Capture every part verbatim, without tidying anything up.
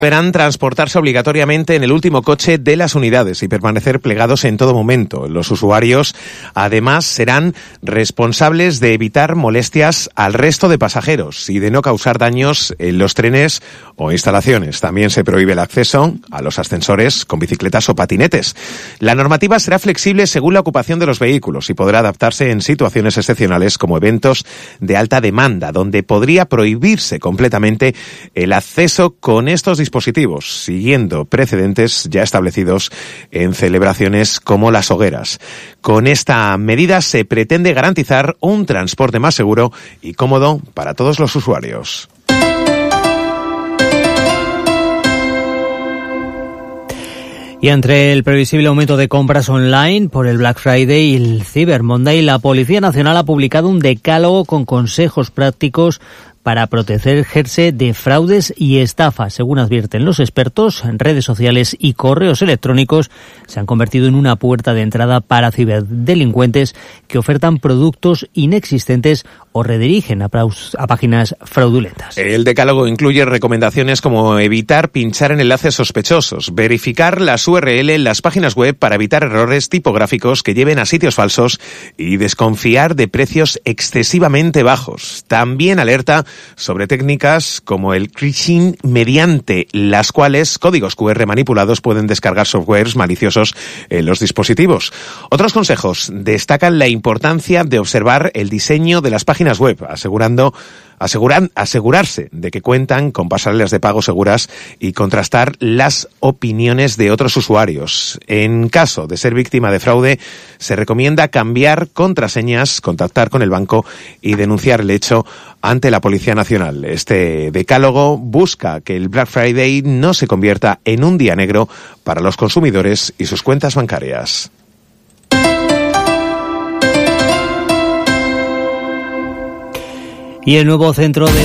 Deberán transportarse obligatoriamente en el último coche de las unidades y permanecer plegados en todo momento. Los usuarios, además, serán responsables de evitar molestias al resto de pasajeros y de no causar daños en los trenes o instalaciones. También se prohíbe el acceso a los ascensores con bicicletas o patinetes. La normativa será flexible según la ocupación de los vehículos y podrá adaptarse en situaciones excepcionales como eventos de alta demanda, donde podría prohibirse completamente el acceso con estos dispositivos dispositivos, siguiendo precedentes ya establecidos en celebraciones como las hogueras. Con esta medida se pretende garantizar un transporte más seguro y cómodo para todos los usuarios. Y entre el previsible aumento de compras online por el Black Friday y el Cyber Monday, la Policía Nacional ha publicado un decálogo con consejos prácticos para protegerse de fraudes y estafas. Según advierten los expertos, redes sociales y correos electrónicos se han convertido en una puerta de entrada para ciberdelincuentes que ofertan productos inexistentes o redirigen a, a páginas fraudulentas. El decálogo incluye recomendaciones como evitar pinchar en enlaces sospechosos, verificar las U R L en las páginas web para evitar errores tipográficos que lleven a sitios falsos y desconfiar de precios excesivamente bajos. También alerta sobre técnicas como el phishing, mediante las cuales códigos cu erre manipulados pueden descargar softwares maliciosos en los dispositivos. Otros consejos destacan la importancia de observar el diseño de las páginas web, asegurando Aseguran, asegurarse de que cuentan con pasarelas de pago seguras y contrastar las opiniones de otros usuarios. En caso de ser víctima de fraude, se recomienda cambiar contraseñas, contactar con el banco y denunciar el hecho ante la Policía Nacional. Este decálogo busca que el Black Friday no se convierta en un día negro para los consumidores y sus cuentas bancarias. Y el nuevo centro de...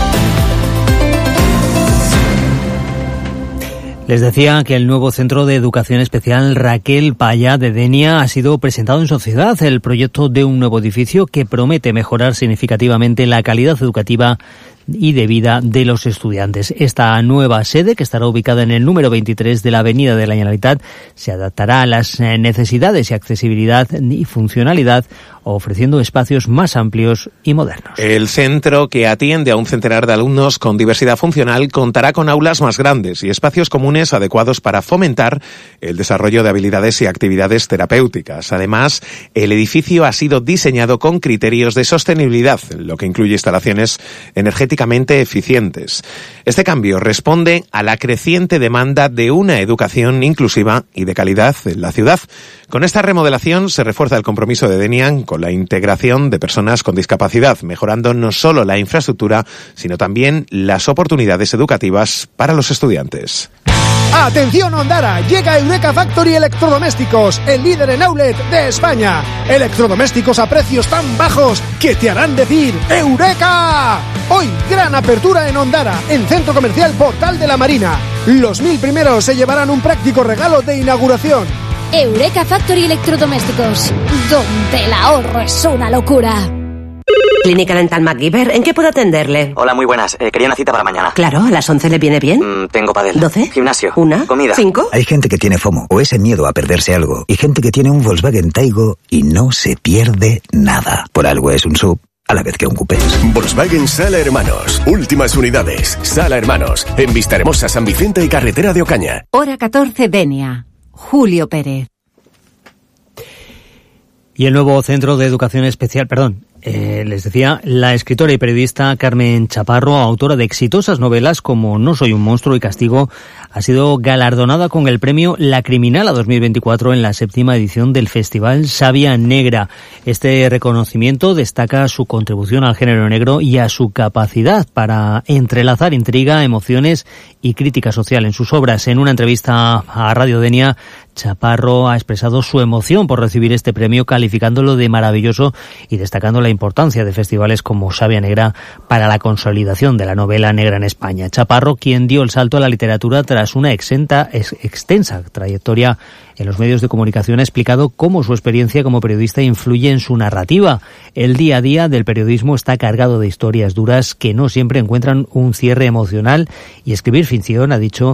Les decía que el nuevo Centro de Educación Especial Raquel Paya de Denia ha sido presentado en sociedad. El proyecto de un nuevo edificio que promete mejorar significativamente la calidad educativa y de vida de los estudiantes. Esta nueva sede, que estará ubicada en el número veintitrés de la Avenida de la Generalitat, se adaptará a las necesidades y accesibilidad y funcionalidad, ofreciendo espacios más amplios y modernos. El centro, que atiende a un centenar de alumnos con diversidad funcional, contará con aulas más grandes y espacios comunes adecuados para fomentar el desarrollo de habilidades y actividades terapéuticas. Además, el edificio ha sido diseñado con criterios de sostenibilidad, lo que incluye instalaciones energéticas eficientes. Este cambio responde a la creciente demanda de una educación inclusiva y de calidad en la ciudad. Con esta remodelación se refuerza el compromiso de Denia con la integración de personas con discapacidad, mejorando no solo la infraestructura, sino también las oportunidades educativas para los estudiantes. ¡Atención, Ondara! Llega Eureka Factory Electrodomésticos, el líder en outlet de España. Electrodomésticos a precios tan bajos que te harán decir ¡Eureka! Hoy, gran apertura en Ondara, en Centro Comercial Portal de la Marina. Los mil primeros se llevarán un práctico regalo de inauguración. Eureka Factory Electrodomésticos, donde el ahorro es una locura. Clínica Dental MacGyver, ¿en qué puedo atenderle? Hola, muy buenas. Eh, quería una cita para mañana. Claro, ¿a las once le viene bien? Mm, tengo pádel. ¿doce? Gimnasio. ¿Una? Comida. ¿Cinco? Hay gente que tiene FOMO, o ese miedo a perderse algo, y gente que tiene un Volkswagen Taigo y no se pierde nada. Por algo es un sub, a la vez que un coupé. Volkswagen Sala Hermanos. Últimas unidades. Sala Hermanos. En Vistahermosa, San Vicente y Carretera de Ocaña. Hora catorce, Denia. Julio Pérez. Y el nuevo Centro de Educación Especial, perdón, eh, les decía, la escritora y periodista Carmen Chaparro, autora de exitosas novelas como No soy un monstruo y Castigo, ha sido galardonada con el premio La Criminala dos mil veinticuatro en la séptima edición del Festival Savia Negra. Este reconocimiento destaca su contribución al género negro y a su capacidad para entrelazar intriga, emociones y crítica social en sus obras. En una entrevista a Radio Denia, Chaparro ha expresado su emoción por recibir este premio, calificándolo de maravilloso y destacando la importancia de festivales como Savia Negra para la consolidación de la novela negra en España. Chaparro, quien dio el salto a la literatura tras una exenta, ex, extensa trayectoria en los medios de comunicación, ha explicado cómo su experiencia como periodista influye en su narrativa. El día a día del periodismo está cargado de historias duras que no siempre encuentran un cierre emocional, y escribir ficción, ha dicho,